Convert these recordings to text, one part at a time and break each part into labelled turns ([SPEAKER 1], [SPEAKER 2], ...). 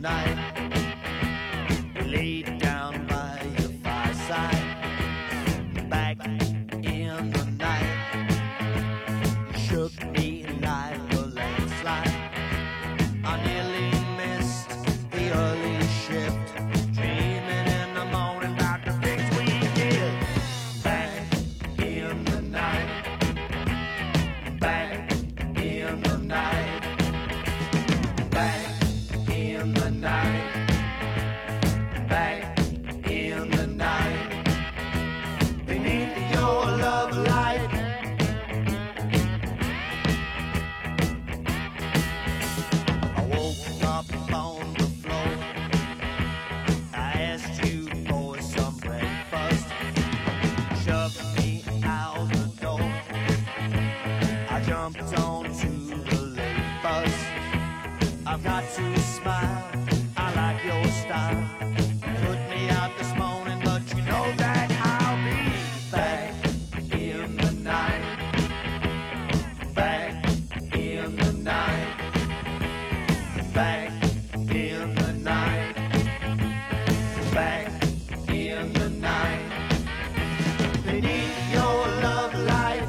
[SPEAKER 1] night. We laid down by your fireside. Back in the night, you shook me like a landslide. I nearly missed the early shift, dreaming in the morning about the things we did. Back in the night, back in the night, back in the night, back in the night, beneath your love light. I woke up on the floor. I asked you for some breakfast. Shoved me out the door. I jumped onto the late bus. I've got to smile. I like your style. Put me out this morning, but you know that I'll be back in the night. Back in the night. Back in the night. Back in the night. Beneath your love light.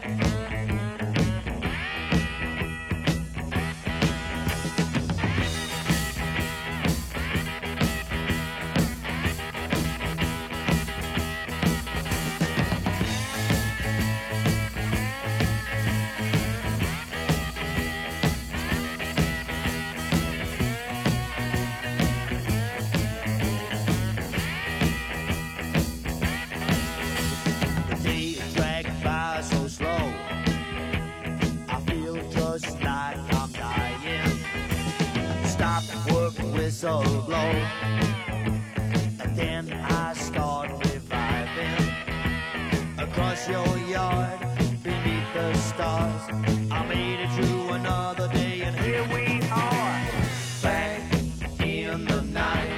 [SPEAKER 1] The day dragged by so slow. I feel just like I'm dying. Stop work, whistle blow. And then I start reviving. Across your yard, beneath the stars, I made it through another day, and here we are. Back in the night.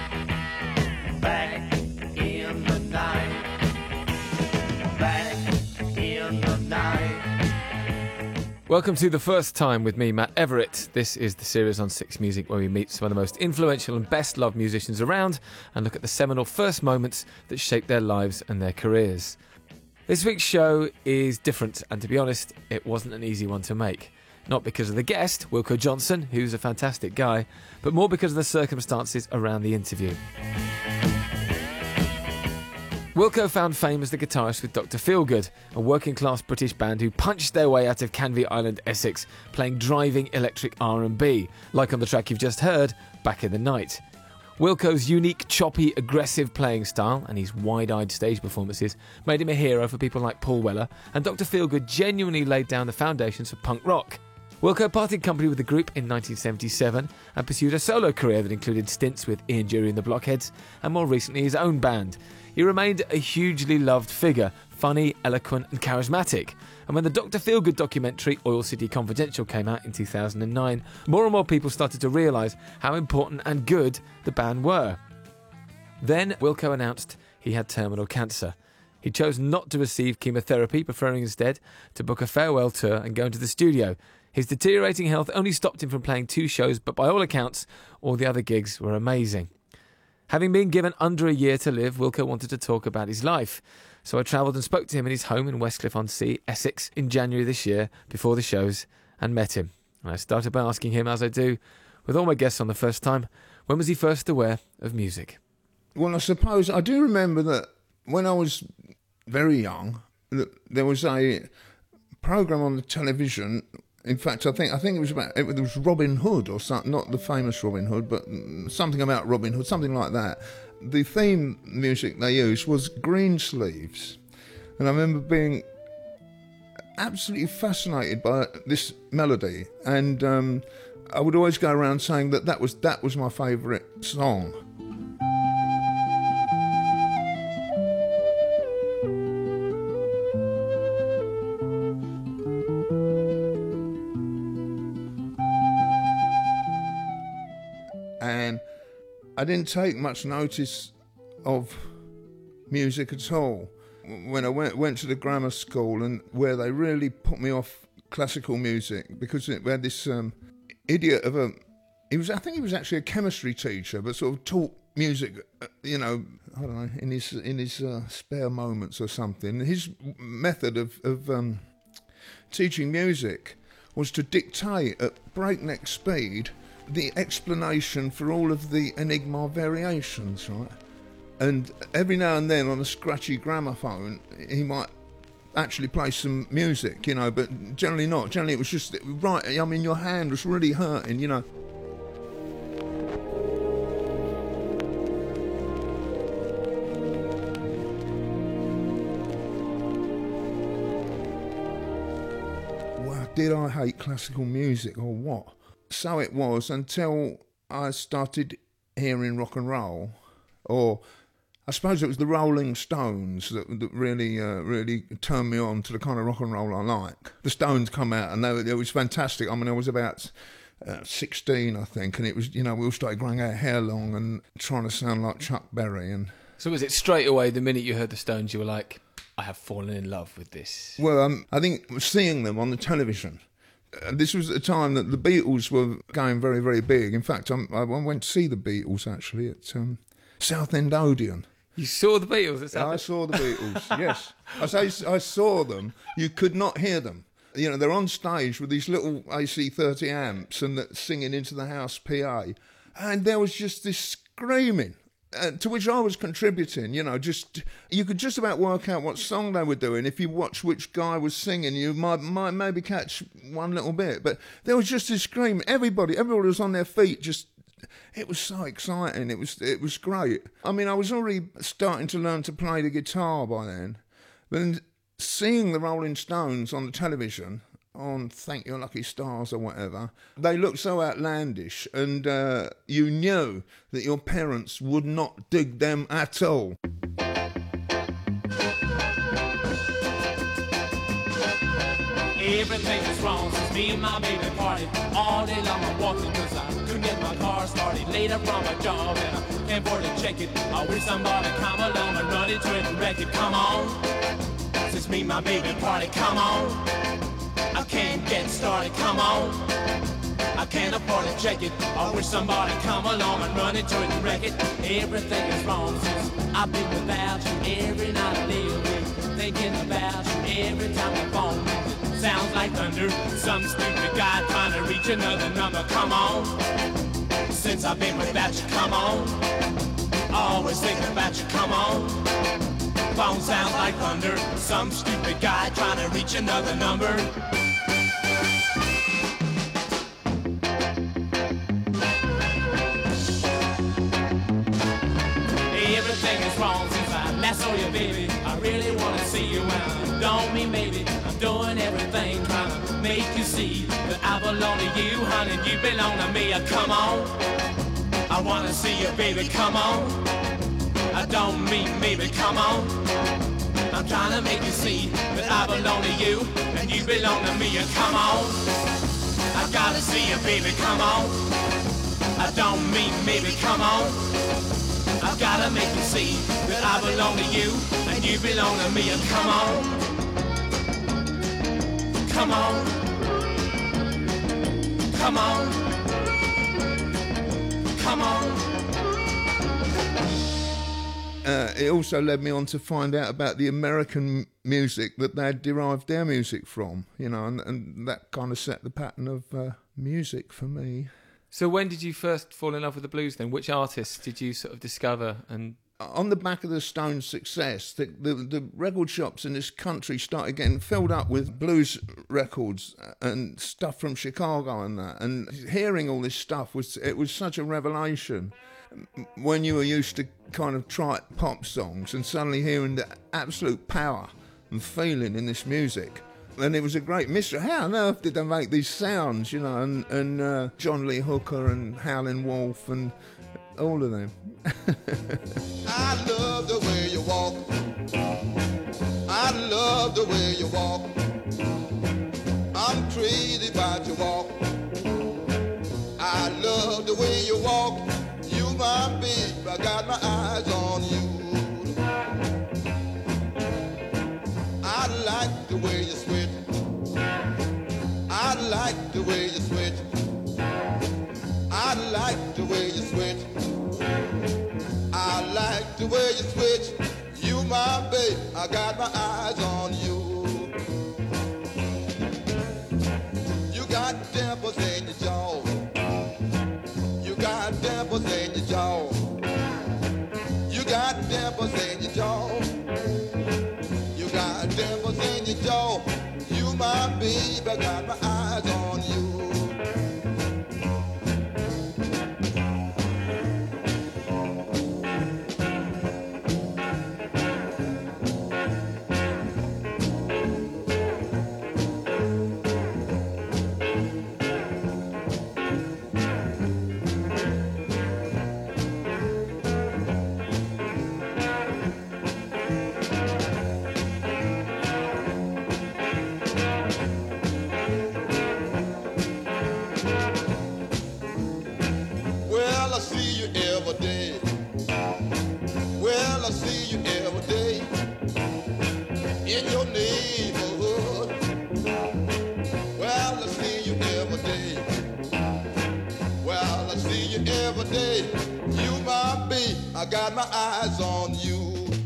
[SPEAKER 1] Back in the night. Back in the night.
[SPEAKER 2] Welcome to The First Time with me, Matt Everett. This is the series on Six Music where we meet some of the most influential and best-loved musicians around and look at the seminal first moments that shaped their lives and their careers. This week's show is different, and to be honest, it wasn't an easy one to make. Not because of the guest, Wilko Johnson, who's a fantastic guy, but more because of the circumstances around the interview. Wilko found fame as the guitarist with Dr. Feelgood, a working-class British band who punched their way out of Canvey Island, Essex, playing driving electric R&B, like on the track you've just heard, Back in the Night. Wilko's unique, choppy, aggressive playing style and his wide-eyed stage performances made him a hero for people like Paul Weller, and Dr. Feelgood genuinely laid down the foundations for punk rock. Wilko parted company with the group in 1977 and pursued a solo career that included stints with Ian Dury and the Blockheads, and more recently his own band. He remained a hugely loved figure, funny, eloquent and charismatic. And when the Dr. Feelgood documentary Oil City Confidential came out in 2009, more and more people started to realise how important and good the band were. Then Wilko announced he had terminal cancer. He chose not to receive chemotherapy, preferring instead to book a farewell tour and go into the studio. His deteriorating health only stopped him from playing 2 shows, but by all accounts, all the other gigs were amazing. Having been given under a year to live, Wilko wanted to talk about his life. So I travelled and spoke to him in his home in Westcliff-on-Sea, Essex, in January this year, before the shows, and met him. And I started by asking him, as I do with all my guests on The First Time, when was he first aware of music?
[SPEAKER 3] Well, I suppose I do remember that when I was very young, that there was a programme on the television. In fact, I think it was Robin Hood or something, not the famous Robin Hood, but something about Robin Hood, something like that. The theme music they used was Greensleeves, and I remember being absolutely fascinated by this melody, and I would always go around saying that was my favourite song. And I didn't take much notice of music at all. When I went to the grammar school, and where they really put me off classical music, because we had this idiot of a I think he was actually a chemistry teacher, but sort of taught music, I don't know, in his spare moments or something. His method of teaching music was to dictate at breakneck speed the explanation for all of the Enigma variations, right? And every now and then on a scratchy gramophone, he might actually play some music, but generally not. Generally it was just, right, I mean, your hand was really hurting, Wow, did I hate classical music or what? So it was until I started hearing rock and roll, or I suppose it was the Rolling Stones that really turned me on to the kind of rock and roll I like. The Stones come out and it was fantastic. I mean, I was about 16, I think, and it was, we all started growing our hair long and trying to sound like Chuck Berry. And
[SPEAKER 2] So was it straight away, the minute you heard the Stones, you were like, I have fallen in love with this?
[SPEAKER 3] Well, I think seeing them on the television, this was at a time that the Beatles were going very, very big. In fact, I went to see the Beatles, actually, at Southend Odeon.
[SPEAKER 2] You saw the Beatles at Southend?
[SPEAKER 3] I saw the Beatles, yes. I saw them. You could not hear them. They're on stage with these little AC30 amps and singing into the house PA. And there was just this screaming. To which I was contributing, you could just about work out what song they were doing. If you watch which guy was singing, you might maybe catch one little bit. But there was just this scream. Everybody was on their feet. It was so exciting. It was great. I mean, I was already starting to learn to play the guitar by then. But seeing the Rolling Stones on the television, on Thank Your Lucky Stars or whatever, they looked so outlandish, and you knew that your parents would not dig them at all.
[SPEAKER 4] Everything is wrong since me and my baby party. All day long I'm walking cause I couldn't get my car started. Later from my job and I can't afford to check it. I wish somebody come along and run into it and wreck it. Come on, since me and my baby party, come on. I can't get started, come on. I can't afford to check it. I wish somebody come along and run into it and wreck it. Everything is wrong since I've been without you. Every night I lay awake thinking about you. Every time the phone rings it sounds like thunder. Some stupid guy trying to reach another number. Come on, since I've been without you, come on. Always thinking about you, come on. Phone sounds like thunder. Some stupid guy trying to reach another number. Everything is wrong since I last saw you, baby. I really want to see you and I don't mean maybe. I'm doing everything trying to make you see that I belong to you, honey, you belong to me. Come on, I want to see you, baby, come on. I don't mean maybe, come on. I'm trying to make you see that I belong to you and you belong to me. Come on, I gotta see you, baby, come on. I don't mean maybe, come on. I've gotta make you see that I belong to you and you belong to me. Come on, come on, come on, come on.
[SPEAKER 3] It also led me on to find out about the American music that they had derived their music from, and that kind of set the pattern of music for me.
[SPEAKER 2] So when did you first fall in love with the blues then? Which artists did you sort of discover? And
[SPEAKER 3] on the back of the Stones' success, the record shops in this country started getting filled up with blues records and stuff from Chicago and that. And hearing all this stuff was such a revelation. When you were used to kind of trite pop songs and suddenly hearing the absolute power and feeling in this music. And it was a great mystery. How on earth did they make these sounds, and John Lee Hooker and Howlin' Wolf and all of them.
[SPEAKER 5] I love the way you walk. I love the way you walk. I'm crazy about your walk. I love the way you walk. You my babe, I got my eyes on you. I like the way you switch. I like the way you switch. I I got my eyes on you. You got dimples in your jaw. You got dimples in your jaw. You got dimples in your jaw. You got dimples in your jaw. You my baby, got my eyes on you. Well, I see you every day. Well, I see you every day in your neighborhood. Well, I see you every day. Well, I see you every day. You my babe, I got my eyes on you.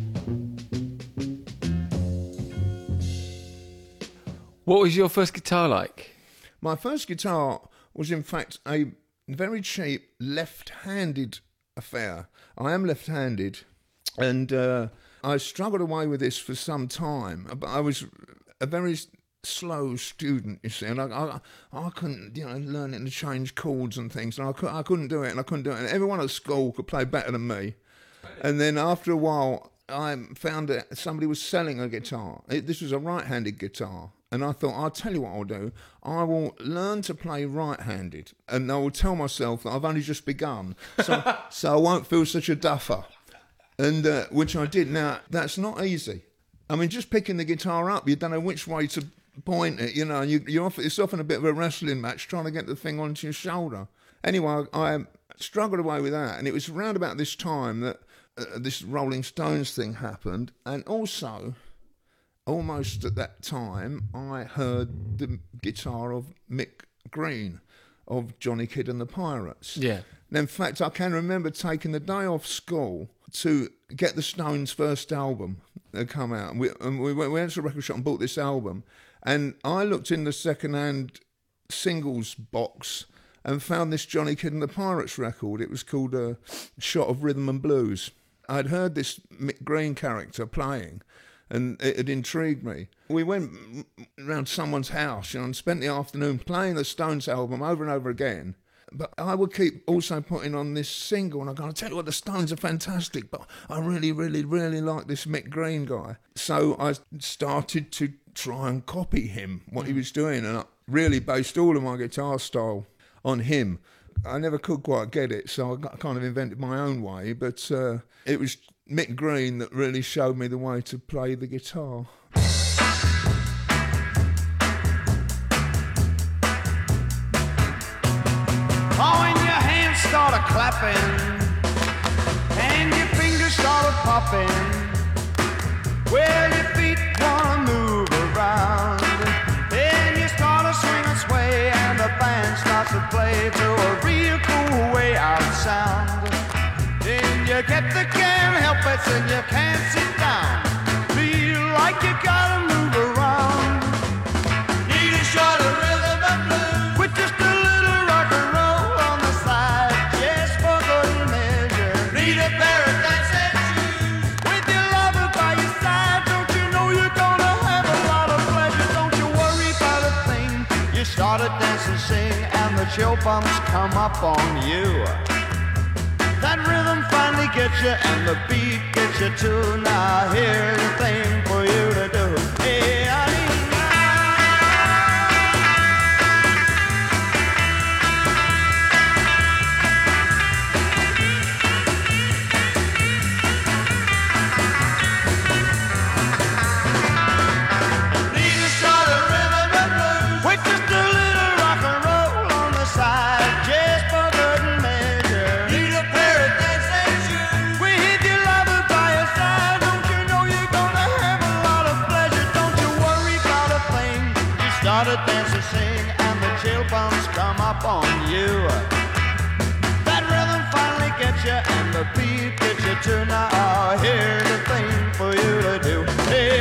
[SPEAKER 2] What was your first guitar like?
[SPEAKER 3] My first guitar was, in fact, a very cheap left-handed affair. I am left-handed, and I struggled away with this for some time. But I was a very slow student, you see, and I couldn't, learn it to change chords and things. And I couldn't do it, and I couldn't do it. And everyone at school could play better than me. And then after a while, I found that somebody was selling a guitar. This was a right-handed guitar. And I thought, I'll tell you what I'll do. I will learn to play right-handed. And I will tell myself that I've only just begun. So I won't feel such a duffer. And which I did. Now, that's not easy. I mean, just picking the guitar up, you don't know which way to point it, and it's often a bit of a wrestling match trying to get the thing onto your shoulder. Anyway, I struggled away with that. And it was around about this time that this Rolling Stones thing happened. And also, almost at that time, I heard the guitar of Mick Green of Johnny Kidd and the Pirates.
[SPEAKER 2] Yeah.
[SPEAKER 3] And in fact, I can remember taking the day off school to get the Stones' first album that come out. And we went to a record shop and bought this album. And I looked in the second-hand singles box and found this Johnny Kidd and the Pirates record. It was called A Shot of Rhythm and Blues. I'd heard this Mick Green character playing, and it had intrigued me. We went round someone's house, and spent the afternoon playing the Stones album over and over again. But I would keep also putting on this single, and I'm going to tell you what, the Stones are fantastic, but I really, really, really like this Mick Green guy. So I started to try and copy him, what he was doing, and I really based all of my guitar style on him. I never could quite get it, so I kind of invented my own way, but it was Mick Green that really showed me the way to play the guitar.
[SPEAKER 1] Oh, when your hands started clapping and your fingers started popping, well, your feet wanna move around, then you start to swing and sway, and the band starts to play to a real cool way out sound. Then you get the can't help it, and you can't sit down, feel like you gotta move around. Need a shot of rhythm and blues with just a little rock and roll on the side, just for good measure. Need a pair of dancing shoes with your lover by your side. Don't you know you're gonna have a lot of pleasure? Don't you worry about a thing. You start to dance and sing, and the chill bumps come up on you. That rhythm finally gets you, and the beat gets you too. Now here's the thing for you to do. Hey, start to dance and sing, and the chill bumps come up on you. That rhythm finally gets you, and the beat gets you too. Now here's the thing for you to do. Hey,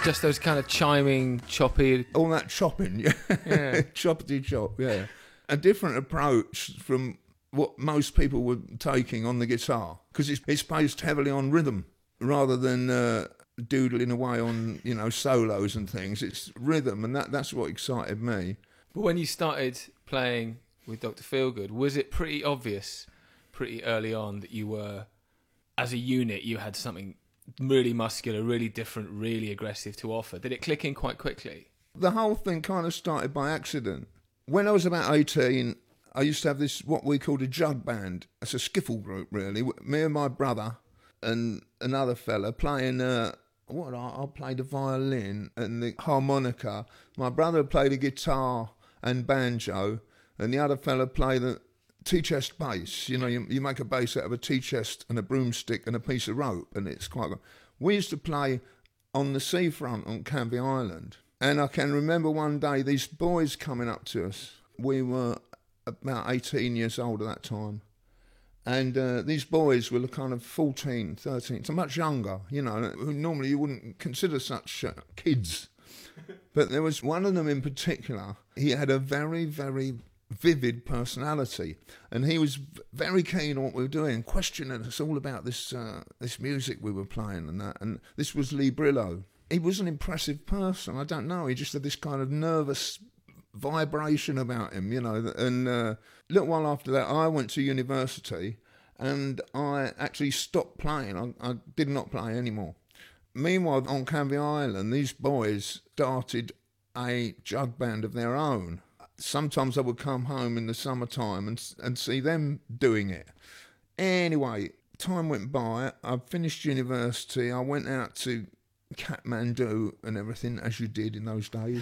[SPEAKER 2] Just those kind of chiming, choppy...
[SPEAKER 3] All that chopping, yeah.
[SPEAKER 2] Yeah.
[SPEAKER 3] Choppity chop, yeah. A different approach from what most people were taking on the guitar, because it's based heavily on rhythm rather than doodling away on, you know, solos and things. It's rhythm, and that's what excited me.
[SPEAKER 2] But when you started playing with Dr. Feelgood, was it pretty obvious pretty early on that you were, as a unit, you had something really muscular, really different, really aggressive to offer? Did it click in quite quickly?
[SPEAKER 3] The whole thing kind of started by accident. When I was about 18, I used to have this, what we called a jug band. It's a skiffle group, really. Me and my brother and another fella playing, I played the violin and the harmonica. My brother played the guitar and banjo, and the other fella played the tea-chest bass. You know, you make a bass out of a tea-chest and a broomstick and a piece of rope, and it's quite good. We used to play on the seafront on Canvey Island, and I can remember one day these boys coming up to us. We were about 18 years old at that time, and these boys were kind of 14, 13, so much younger, you know, who normally you wouldn't consider such kids. But there was one of them in particular. He had a very, very vivid personality, and he was very keen on what we were doing, questioning us all about this music we were playing and that. And this was Lee Brillo. He was an impressive person. I don't know. He just had this kind of nervous vibration about him, you know. And a little while after that, I went to university, and I actually stopped playing. I did not play anymore. Meanwhile, on Canvey Island, these boys started a jug band of their own. Sometimes I would come home in the summertime and see them doing it. Anyway, time went by. I finished university. I went out to Kathmandu and everything, as you did in those days.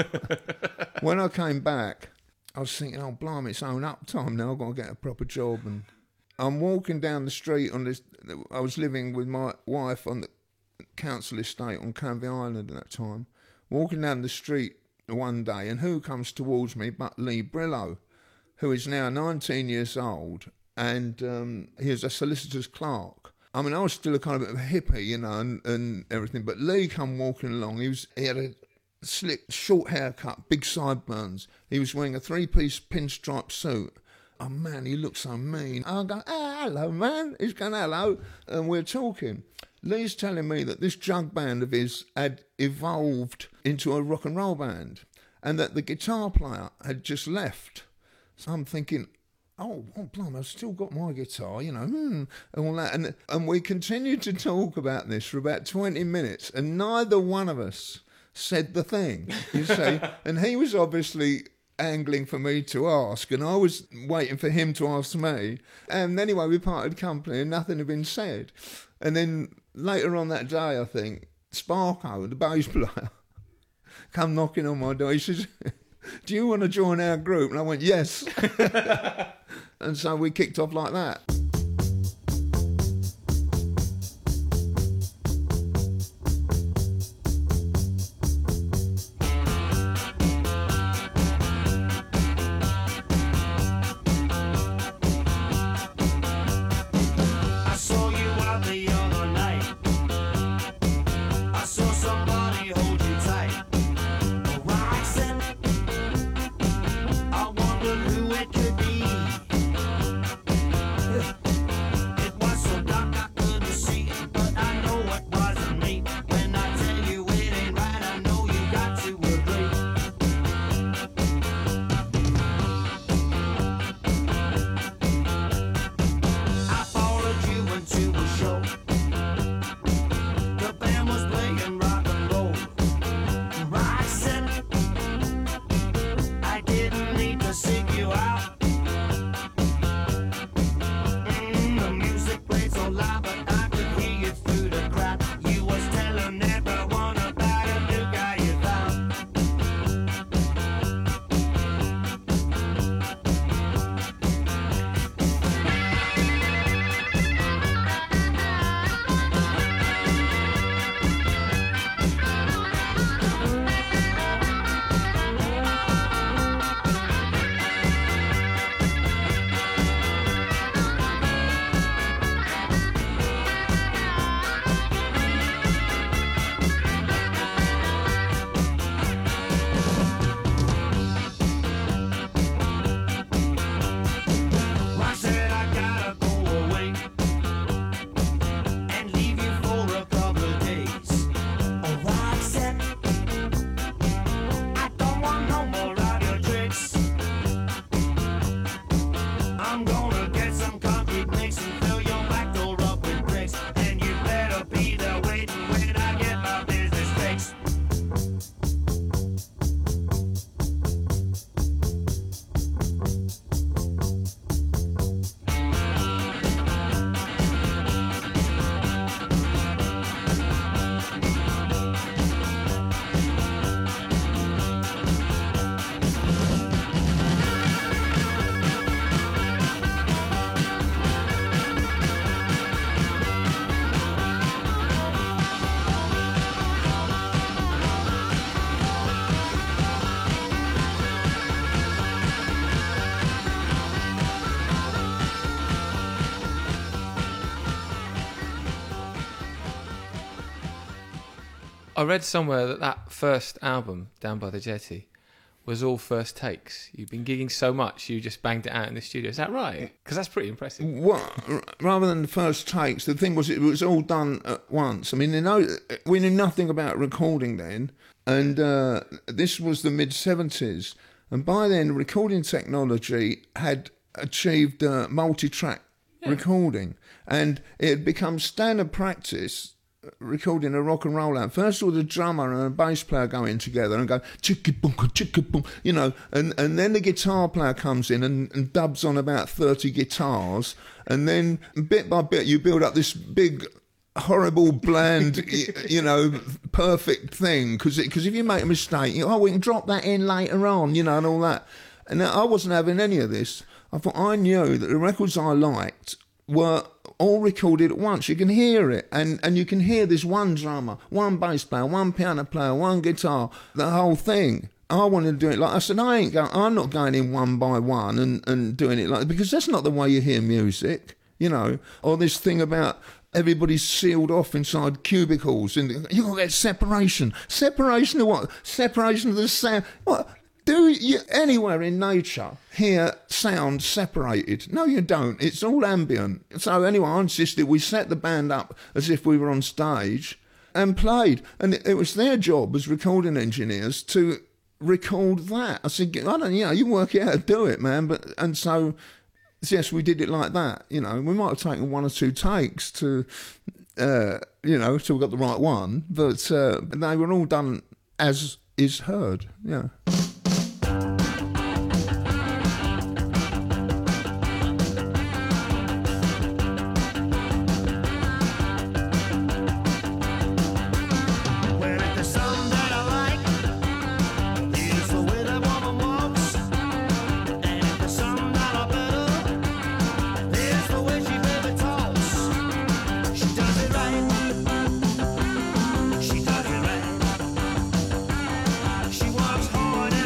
[SPEAKER 3] When I came back, I was thinking, oh, blimey, it's own up time now. I've got to get a proper job. And I'm walking down the street on this. I was living with my wife on the council estate on Canvey Island at that time. Walking down the street one day, and who comes towards me but Lee Brillo, who is now 19 years old, and he is a solicitor's clerk. I mean, I was still a kind of a hippie, you know, and everything, but Lee come walking along. He had a slick, short haircut, big sideburns. He was wearing a three-piece pinstripe suit. Oh, man, he looked so mean. I go, hello, man. He's going, hello. And we're talking. Lee's telling me that this jug band of his had evolved into a rock and roll band, and that the guitar player had just left. So I'm thinking, oh, blimey, I've still got my guitar, you know, and all that. And we continued to talk about this for about 20 minutes, and neither one of us said the thing, you see. And he was obviously angling for me to ask, and I was waiting for him to ask me. And anyway, we parted company, and nothing had been said. And then later on that day, I think, Sparko, the bass player, come knocking on my door. He says, do you want to join our group? And I went, yes. And so we kicked off like that.
[SPEAKER 1] I saw you out the other night. I saw somebody hold you tight. Roxanne, I wonder who it could be.
[SPEAKER 2] I read somewhere that first album, Down by the Jetty, was all first takes. You've been gigging so much, you just banged it out in the studio. Is that right? Because that's pretty impressive.
[SPEAKER 3] Rather than the first takes, the thing was it was all done at once. I mean, we knew nothing about recording then, and this was the mid-70s. And by then, recording technology had achieved multi-track recording, and it had become standard practice recording a rock and roll out. First of all, the drummer and a bass player go in together and go chicka boom, you know, and then the guitar player comes in and dubs on about 30 guitars, and then bit by bit you build up this big, horrible, bland, you know, perfect thing. Because if you make a mistake, we can drop that in later on, you know, and all that. And I wasn't having any of this. I thought I knew that the records I liked were all recorded at once. You can hear it, and you can hear this one drummer, one bass player, one piano player, one guitar, the whole thing. I wanted to do it like I said. I'm not going in one by one and doing it like, because that's not the way you hear music, you know. Or this thing about everybody's sealed off inside cubicles, and you got to get separation. Separation of what? Separation of the sound. What? Do you anywhere in nature hear sound separated? No, you don't. It's all ambient. So anyway, I insisted we set the band up as if we were on stage and played. And it was their job as recording engineers to record that. I said, you work out how to do it, man. And so, yes, we did it like that. You know, we might have taken one or two takes to, till we got the right one. But they were all done as is heard, yeah.
[SPEAKER 1] She works hard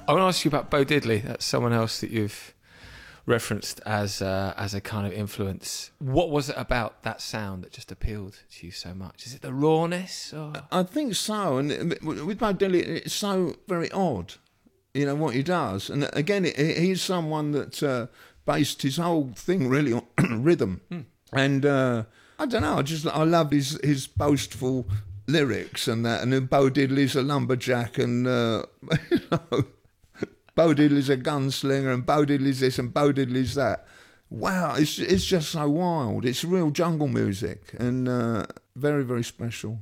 [SPEAKER 2] I want to ask you about Bo Diddley. That's someone else that you've referenced as a kind of influence. What was it about that sound that just appealed to you so much? Is it the rawness? Or?
[SPEAKER 3] I think so. And with Bo Diddley, it's so very odd, what he does. And again, he's someone that based his whole thing really on rhythm. And I don't know, I love his boastful lyrics and that. And then Bo Diddley's a lumberjack and, Bo Diddley's a gunslinger and Bo Diddley's this and Bo Diddley's that. Wow, it's just so wild. It's real jungle music and very, very special.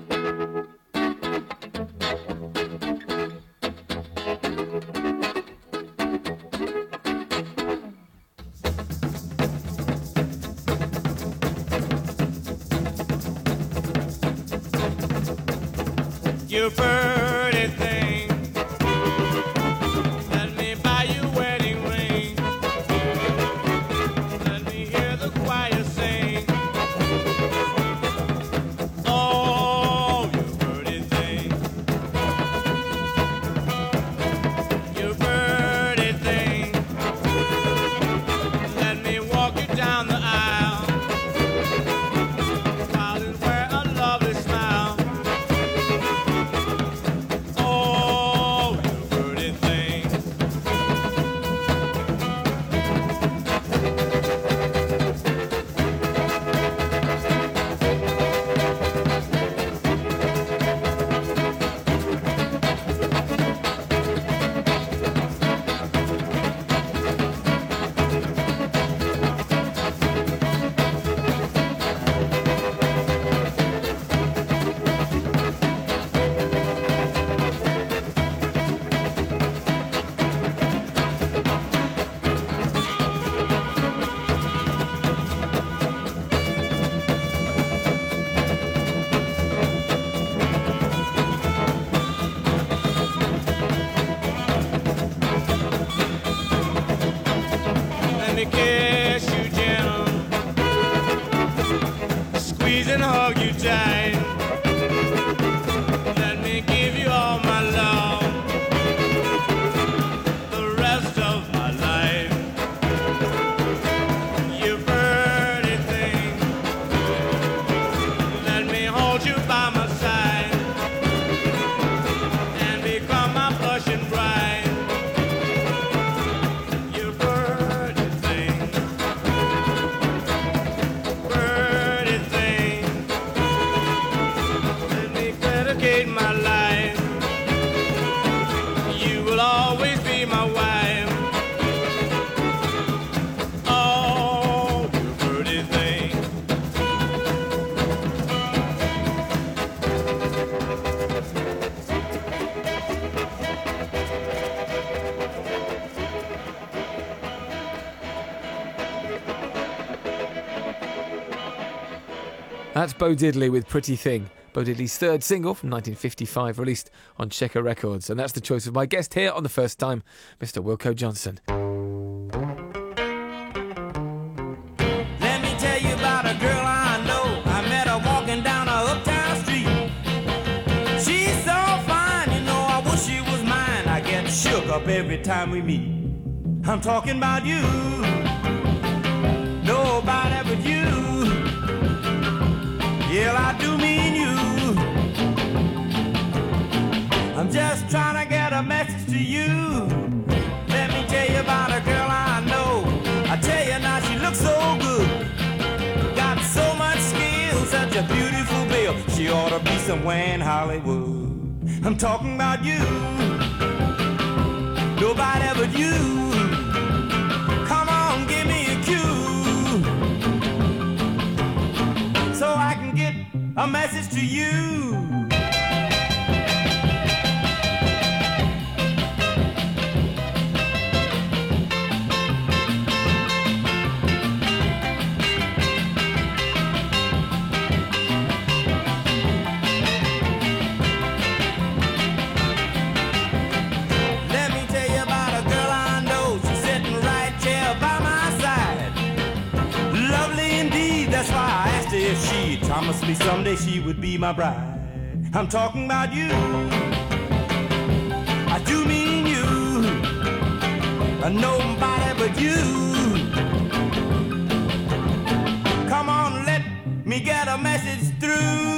[SPEAKER 4] You pretty thing, let me buy you a wedding ring. Let me hear the choir sing. Oh, you pretty thing, you pretty thing. Let me walk you down the aisle while you wear a lovely smile. Kiss you gentle, squeeze and hug you tight. Let me give you all my love, the rest of my life. You pretty thing, let me hold you by my side and become my blushing bride. My life, you will always be my wife. Oh, you pretty thing.
[SPEAKER 2] That's Bo Diddley with Pretty Thing. Bo Diddley's third single from 1955, released on Checker Records. And that's the choice of my guest here on The First Time, Mr. Wilko Johnson.
[SPEAKER 6] Let me tell you about a girl I know. I met her walking down a uptown street. She's so fine, I wish she was mine. I get shook up every time we meet. I'm talking about you. Nobody but you. Yeah, I do mean you. I'm just trying to get a message to you. Let me tell you about a girl I know. I tell you now, she looks so good. Got so much skill, such a beautiful bill. She ought to be somewhere in Hollywood. I'm talking about you. Nobody but you. Come on, give me a cue, so I can get a message to you. If she promised me someday she would be my bride. I'm talking about you. I do mean you. nobody but you. Come on, let me get a message through.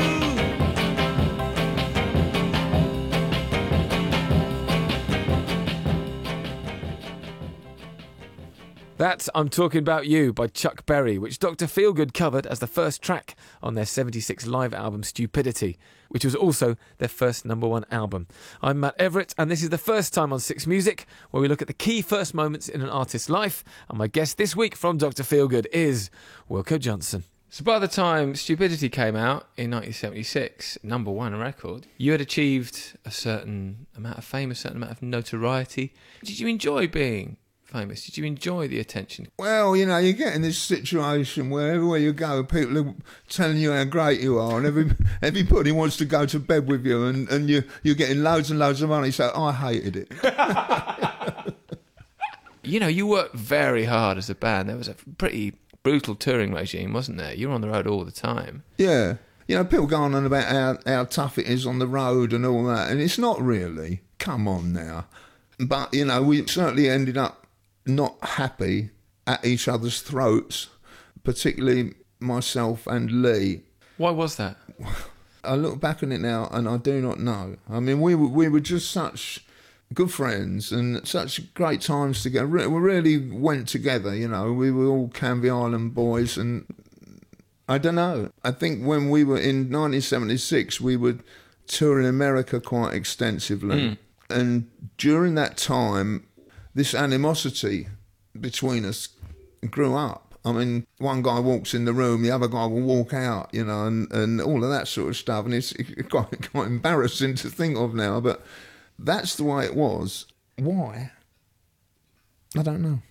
[SPEAKER 2] That's I'm Talking About You by Chuck Berry, which Dr. Feelgood covered as the first track on their 76 live album Stupidity, which was also their first #1 album. I'm Matt Everett, and this is the first time on Six Music where we look at the key first moments in an artist's life, and my guest this week from Dr. Feelgood is Wilko Johnson. So by the time Stupidity came out in 1976, #1 record, you had achieved a certain amount of fame, a certain amount of notoriety. Did you enjoy being famous? Did you enjoy the attention?
[SPEAKER 3] Well, you know, you get in this situation where everywhere you go, people are telling you how great you are, and everybody wants to go to bed with you, and you're getting loads and loads of money, so I hated it.
[SPEAKER 2] You know, you worked very hard as a band. There was a pretty brutal touring regime, wasn't there? You were on the road all the time.
[SPEAKER 3] Yeah. You know, people go on about how tough it is on the road and all that, and it's not really. Come on now. But, you know, we certainly ended up not happy at each other's throats, particularly myself and Lee.
[SPEAKER 2] Why was that?
[SPEAKER 3] I look back on it now and I do not know. I mean, we were just such good friends and such great times together. We really went together, you know. We were all Canvey Island boys, and I don't know. I think when we were in 1976, we would tour in America quite extensively. And during that time, this animosity between us grew up. I mean, one guy walks in the room, the other guy will walk out, you know, and all of that sort of stuff. And it's quite embarrassing to think of now, but that's the way it was. Why? I don't know.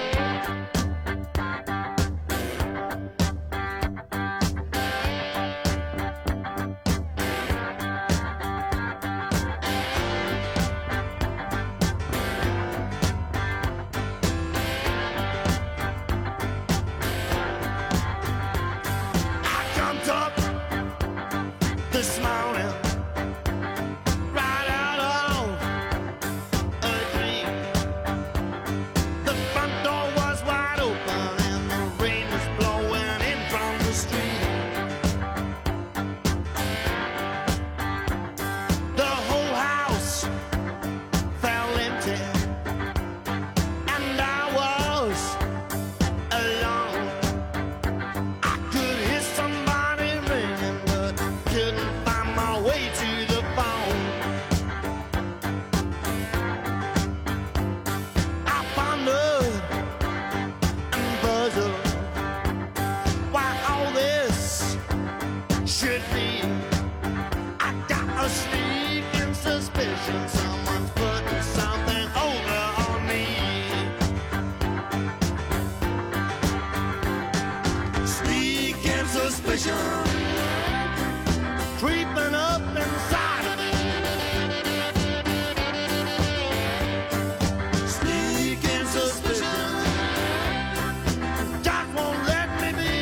[SPEAKER 1] Creeping up inside of me. Sneaking suspicion just won't let me be.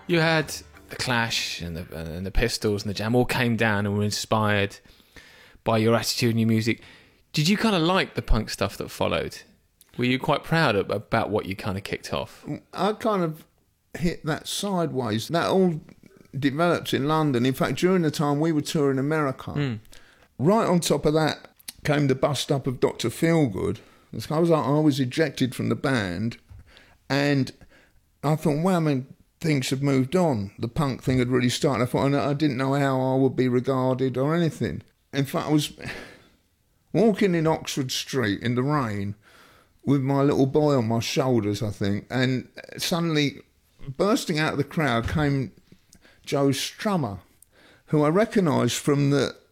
[SPEAKER 2] You had the Clash and the Pistols and the Jam all came down and were inspired by your attitude and your music. Did you kind of like the punk stuff that followed? Were you quite proud about what you kind of kicked off?
[SPEAKER 3] I kind of hit that sideways. That all developed in London. In fact, during the time we were touring America, right on top of that came the bust up of Dr. Feelgood. I was ejected from the band, and I thought, well, I mean, things had moved on. The punk thing had really started. I thought, I didn't know how I would be regarded or anything. In fact, I was walking in Oxford Street in the rain with my little boy on my shoulders, I think, and suddenly bursting out of the crowd came Joe Strummer, who I recognised from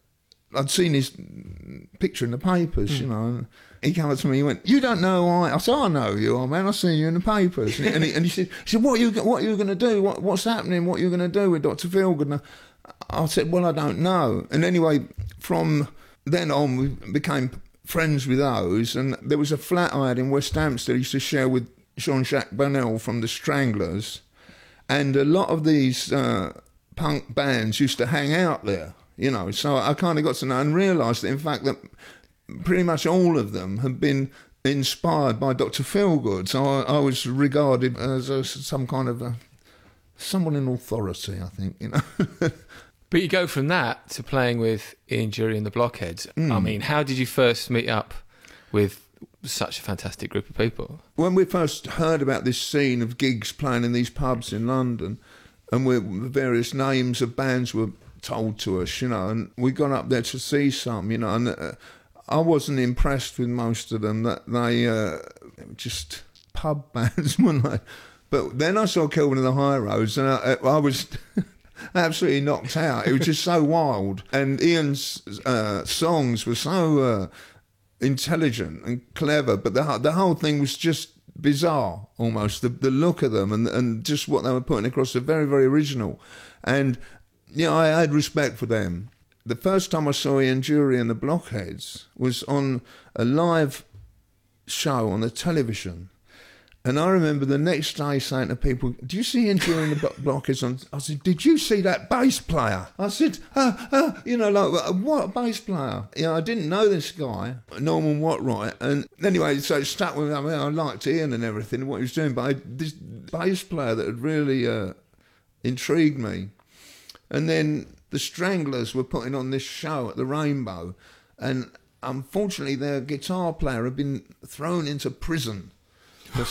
[SPEAKER 3] I'd seen his picture in the papers, you know. And he came up to me, he went, "You don't know I said, "I know you, old man, I see you in the papers." And he said, "What are you going to do? What's happening? What are you going to do with Dr. Feelgood?" And I said, "Well, I don't know." And anyway, from then on, we became friends with those. And there was a flat I had in West Hampstead I used to share with Jean-Jacques Burnel from the Stranglers. And a lot of these punk bands used to hang out there, you know. So I kind of got to know and realised that, in fact, that pretty much all of them had been inspired by Dr. Feelgood. So I was regarded as some kind of someone in authority, I think, you know.
[SPEAKER 2] But you go from that to playing with Ian Dury and the Blockheads. I mean, how did you first meet up with such a fantastic group of people?
[SPEAKER 3] When we first heard about this scene of gigs playing in these pubs in London, and various names of bands were told to us, you know, and we got up there to see some, you know, and I wasn't impressed with most of them. That they were just pub bands, weren't they? But then I saw Kelvin and the High Roads, and I was absolutely knocked out. It was just so wild, and Ian's songs were so intelligent and clever, but the whole thing was just bizarre, almost. The look of them and just what they were putting across, are very, very original. And you know, I had respect for them. The first time I saw Ian Dury and the Blockheads was on a live show on the television. And I remember the next day saying to people, "Do you see Ian Dury and the Blockheads on?" I said, "Did you see that bass player?" I said, you know, like, what bass player? You know, I didn't know this guy, Norman Watt-Wright. And anyway, so it stuck with me. I mean, I liked Ian and everything, what he was doing, but this bass player that had really intrigued me. And then the Stranglers were putting on this show at the Rainbow, and unfortunately their guitar player had been thrown into prison for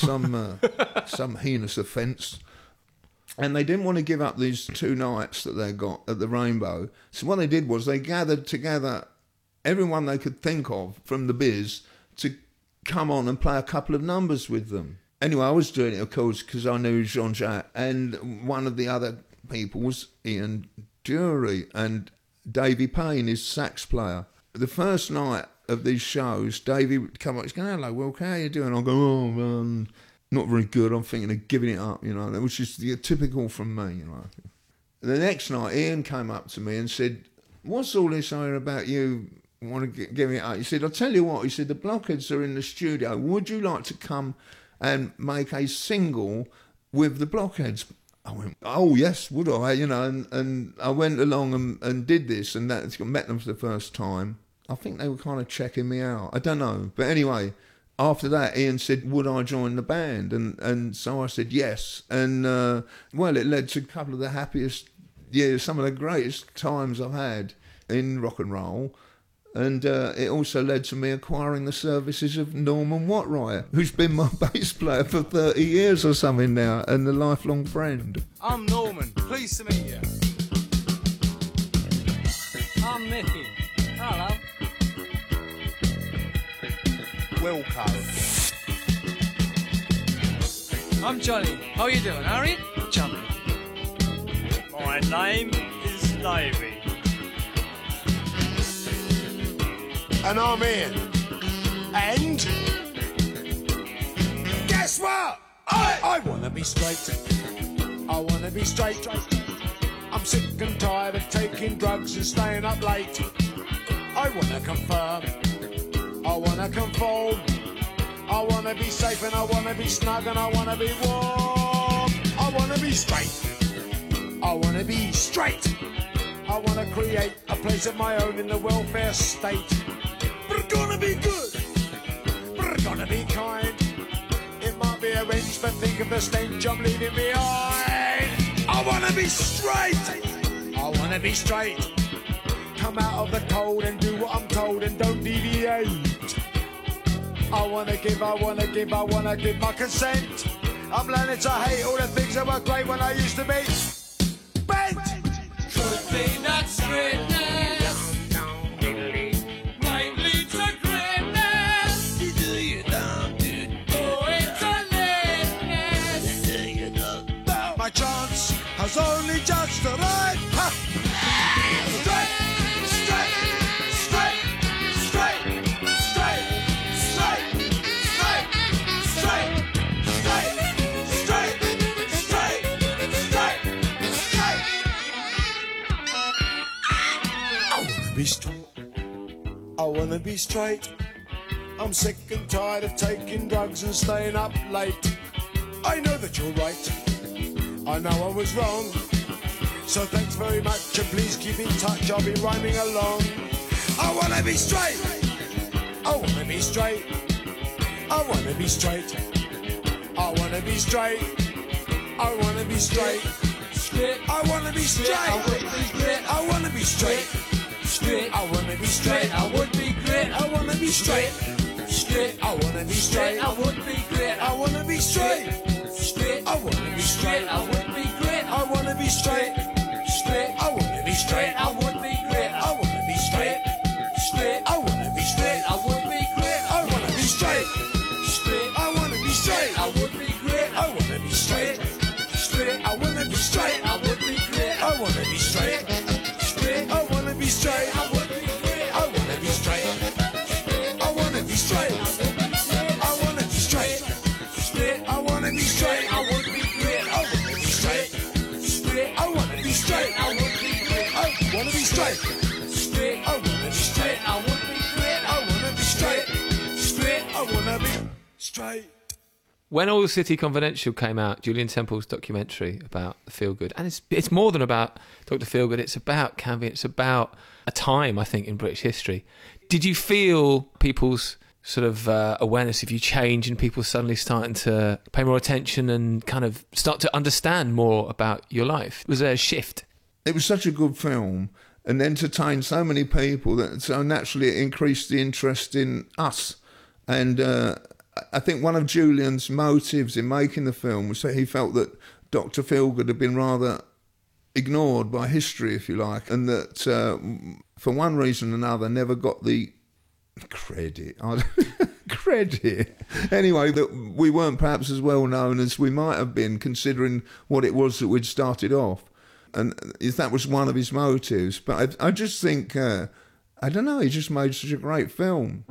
[SPEAKER 3] some heinous offence, and they didn't want to give up these 2 nights that they got at the Rainbow. So what they did was they gathered together everyone they could think of from the biz to come on and play a couple of numbers with them. Anyway, I was doing it, of course, because I knew Jean-Jacques, and one of the other people was Ian Dury, and Davey Payne, his sax player. The first night of these shows, Davey would come up, he's going, "Hello, Wilk, how you doing?" I'll go, "Oh, not very good, I'm thinking of giving it up," you know, which is typical from me, you know. The next night, Ian came up to me and said, "What's all this here about you want to give it up?" He said, "I'll tell you what," he said, "the Blockheads are in the studio. Would you like to come and make a single with the Blockheads?" I went, "Oh, yes, would I?" You know, and I went along and did this, and met them for the first time. I think they were kind of checking me out. I don't know. But anyway, after that, Ian said, would I join the band? And so I said yes. And, well, it led to a couple of the happiest years, some of the greatest times I've had in rock and roll. And it also led to me acquiring the services of Norman Watt-Wright, who's been my bass player for 30 years or something now, and a lifelong friend.
[SPEAKER 7] I'm Norman. Pleased to meet you. I'm Mickey. Hello.
[SPEAKER 5] Wilco.
[SPEAKER 7] I'm Johnny. How you doing, Harry? Johnny.
[SPEAKER 8] My name is Davey.
[SPEAKER 5] And I'm Ian. And guess what? I wanna be straight. I wanna be straight. I'm sick and tired of taking drugs and staying up late. I wanna confirm. I wanna conform. I wanna be safe and I wanna be snug and I wanna be warm. I wanna be straight.
[SPEAKER 9] I wanna be straight. I wanna create a place of my own in the welfare state. But it's gonna be good. But it's gonna be kind. It might be a wrench, but think of the stench I'm leaving behind. I wanna be straight. I wanna be straight. Come out of the cold and do what I'm told and don't deviate. I wanna give my consent. I'm learning to hate all the things that were great when I used to be bent.
[SPEAKER 4] Could be not straightness, might lead to greatness. Oh, it's a lateness.
[SPEAKER 9] My chance has only just arrived. Ha! Straight, straight, straight, straight, straight, straight, straight, straight, straight, straight, straight, straight, straight. I wanna be straight. I wanna be straight. I'm sick and tired of taking drugs and staying up late. I know that you're right. I know I was wrong. So thanks very much and please keep in touch. I'll be rhyming along. I wanna be straight. I wanna be straight. I wanna be straight. I wanna be straight. I wanna be straight. I wanna be straight. I wanna be straight. I wanna be straight.
[SPEAKER 4] I would be great.
[SPEAKER 9] I wanna be straight. I wanna be straight.
[SPEAKER 4] I would be great.
[SPEAKER 9] I wanna be straight. I wanna be straight.
[SPEAKER 4] I would be great.
[SPEAKER 9] I wanna be straight. I wanna be straight.
[SPEAKER 4] I would be great.
[SPEAKER 9] I wanna be straight. I wanna be straight.
[SPEAKER 4] I would be great.
[SPEAKER 9] I wanna be straight. I wanna be straight.
[SPEAKER 4] I would be great.
[SPEAKER 9] I wanna be straight. I wanna be straight.
[SPEAKER 4] I would be great.
[SPEAKER 9] I wanna be straight. I wanna be straight.
[SPEAKER 4] I would be great.
[SPEAKER 9] I wanna be straight. I wanna be straight. I wanna be straight. I wanna be straight.
[SPEAKER 4] I would be great.
[SPEAKER 9] I wanna be straight. I wanna be straight.
[SPEAKER 4] I would be great.
[SPEAKER 9] I wanna be straight. I wanna be straight.
[SPEAKER 4] I would be great.
[SPEAKER 9] I wanna be straight. I wanna be straight.
[SPEAKER 2] When Oil City Confidential came out, Julian Temple's documentary about the Feelgood, and it's more than about Dr. Feelgood, it's about Canvey, it's about a time, I think, in British history. Did you feel people's sort of awareness of you change and people suddenly starting to pay more attention and kind of start to understand more about your life? Was there a shift?
[SPEAKER 3] It was such a good film and entertained so many people that so naturally it increased the interest in us. And I think one of Julian's motives in making the film was that he felt that Dr. Feelgood had been rather ignored by history, if you like, and that for one reason or another never got the credit. Anyway, that we weren't perhaps as well known as we might have been, considering what it was that we'd started off. And that was one of his motives. But I just think, I don't know, he just made such a great film.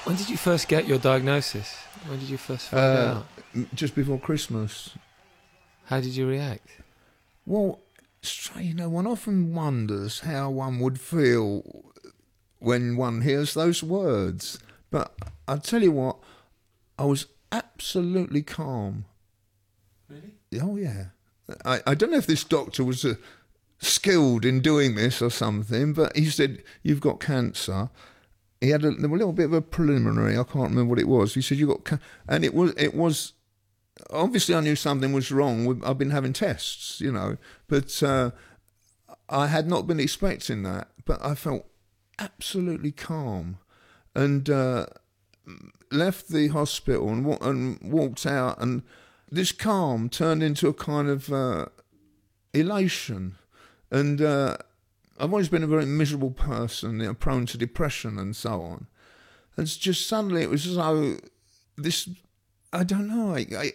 [SPEAKER 2] When did you first get your diagnosis? When did you first find out?
[SPEAKER 3] Just before Christmas.
[SPEAKER 2] How did you react?
[SPEAKER 3] Well, you know, one often wonders how one would feel when one hears those words. But I'll tell you what, I was absolutely calm.
[SPEAKER 2] Really?
[SPEAKER 3] Oh, yeah. I don't know if this doctor was skilled in doing this or something, but he said, you've got cancer. He had a little bit of a preliminary, I can't remember what it was. He said, you got cancer. And it was, obviously I knew something was wrong. I've been having tests, you know, but I had not been expecting that. But I felt absolutely calm and left the hospital and walked out, and this calm turned into a kind of elation. And I've always been a very miserable person, you know, prone to depression and so on. And it's just suddenly it was as though this, I don't know,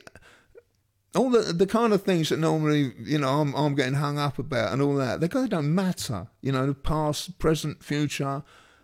[SPEAKER 3] all the kind of things that normally, you know, I'm getting hung up about and all that, they kind of don't matter. You know, the past, present, future.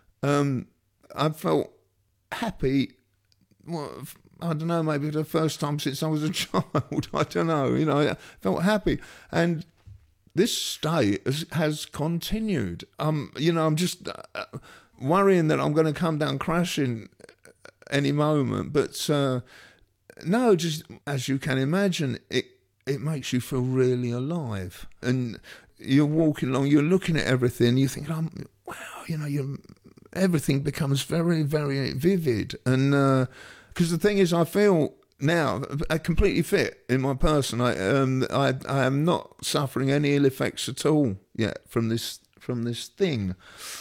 [SPEAKER 3] I felt happy. Well, I don't know, maybe for the first time since I was a child. I don't know, you know, I felt happy. And this state has continued. You know, I'm just worrying that I'm going to come down crashing any moment. But no, just as you can imagine, it makes you feel really alive. And you're walking along, you're looking at everything, you think, wow, you know, everything becomes very, very vivid. And because the thing is, I feel now completely fit in my person. I am not suffering any ill effects at all yet from this thing.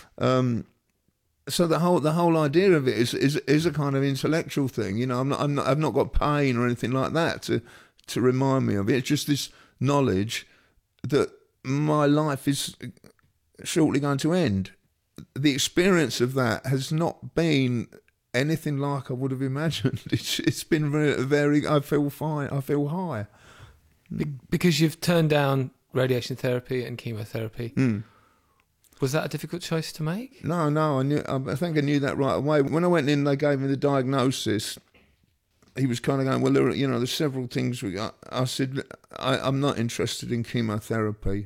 [SPEAKER 3] So the whole idea of it is a kind of intellectual thing. You know, I've not got pain or anything like that to remind me of it. It's just this knowledge that my life is shortly going to end. The experience of that has not been anything like I would have imagined. It's been very, very. I feel fine. I feel high.
[SPEAKER 2] Because you've turned down radiation therapy and chemotherapy.
[SPEAKER 3] Mm.
[SPEAKER 2] Was that a difficult choice to make?
[SPEAKER 3] No. I think I knew that right away. When I went in, they gave me the diagnosis. He was kind of going, well, there's several things we got. I said, I'm not interested in chemotherapy.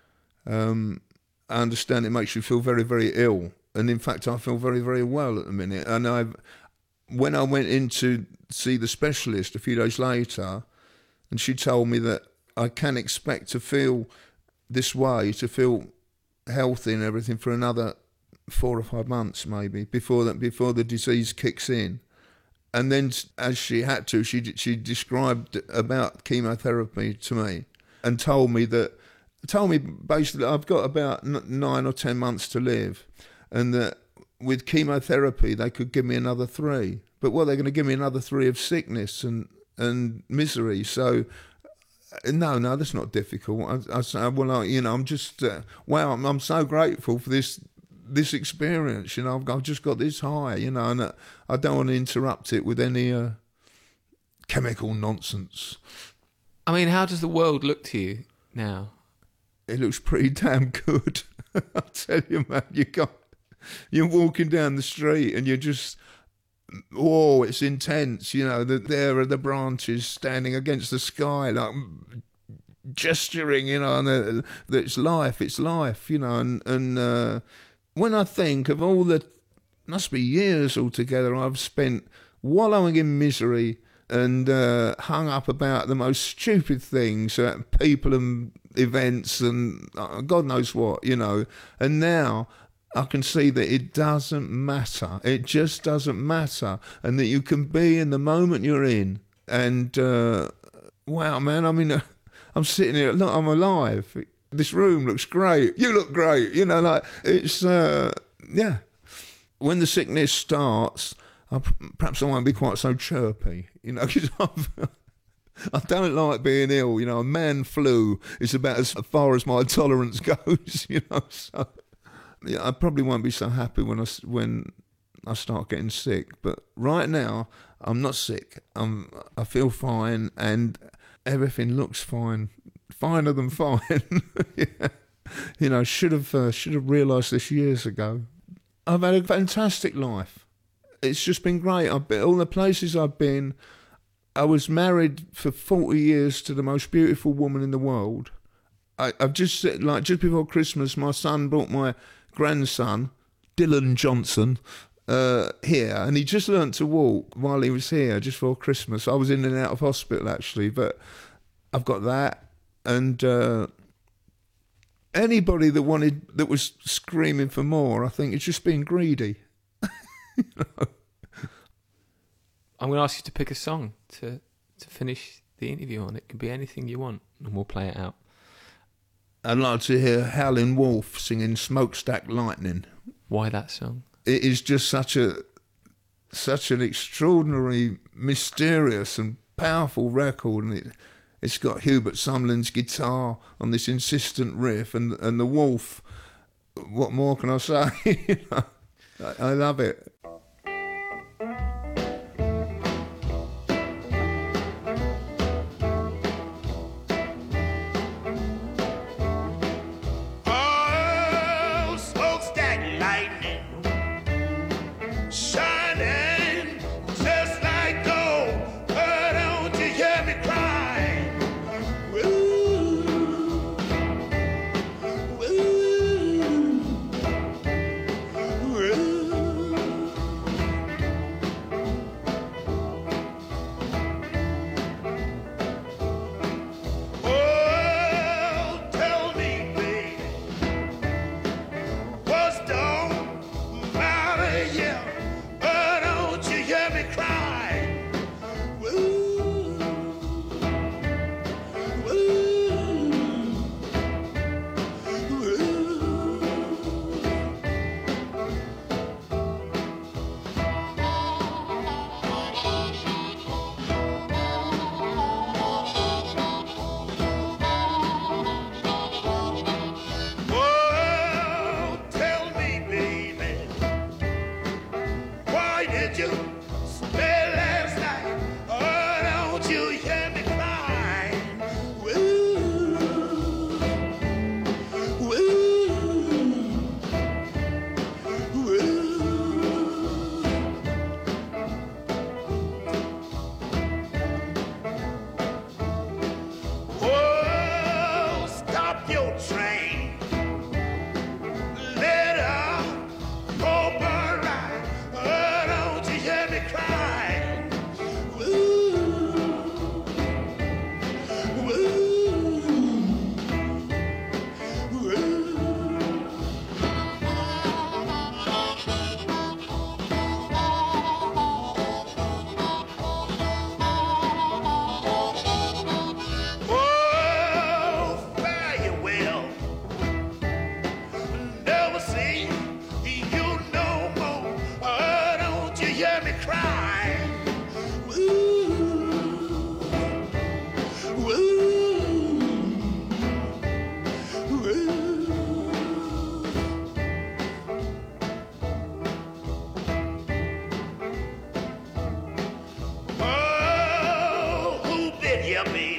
[SPEAKER 3] I understand it makes you feel very, very ill. And in fact, I feel very, very well at the minute. And when I went in to see the specialist a few days later, and she told me that I can expect to feel this way, to feel healthy and everything for another 4 or 5 months maybe, before the disease kicks in. And then, as she had to, she described about chemotherapy to me and told me basically I've got about 9 or 10 months to live, and that with chemotherapy they could give me another 3. But what, they're going to give me another 3 of sickness and misery. So no, that's not difficult. I say, well, I'm just wow. I'm so grateful for this experience. You know, I've just got this high. You know, and I don't want to interrupt it with any chemical nonsense.
[SPEAKER 2] I mean, how does the world look to you now?
[SPEAKER 3] It looks pretty damn good. I tell you, man, you're walking down the street and you're just, it's intense. You know, there are the branches standing against the sky, like gesturing. You know, and that it's life. You know, and when I think of all the, must be years altogether I've spent wallowing in misery and hung up about the most stupid things, people and events and God knows what, you know. And now I can see that it doesn't matter. It just doesn't matter. And that you can be in the moment you're in. And, wow, man, I mean, I'm sitting here, look, I'm alive. This room looks great. You look great. You know, like, it's, yeah. When the sickness starts, perhaps I won't be quite so chirpy, you know, because I don't like being ill. You know, a man flu is about as far as my tolerance goes, you know. So yeah, I probably won't be so happy when I start getting sick. But right now, I'm not sick. I feel fine, and everything looks fine, finer than fine. Yeah. You know, should have realised this years ago. I've had a fantastic life. it's just been great. I've been all the places I've been. I was married for 40 years to the most beautiful woman in the world. I've just before Christmas, my son brought my grandson, Dylan Johnson, here, and he just learnt to walk while he was here just before Christmas. I was in and out of hospital actually, but I've got that, and anybody that was screaming for more, I think it's just being greedy. You know?
[SPEAKER 2] I'm going to ask you to pick a song to finish the interview on. It can be anything you want, and we'll play it out.
[SPEAKER 3] I'd like to hear Howlin' Wolf singing Smokestack Lightning.
[SPEAKER 2] Why that song?
[SPEAKER 3] It is just such an extraordinary, mysterious and powerful record, and it's got Hubert Sumlin's guitar on this insistent riff, and the Wolf. What more can I say? You know, I love it.
[SPEAKER 1] Hear me.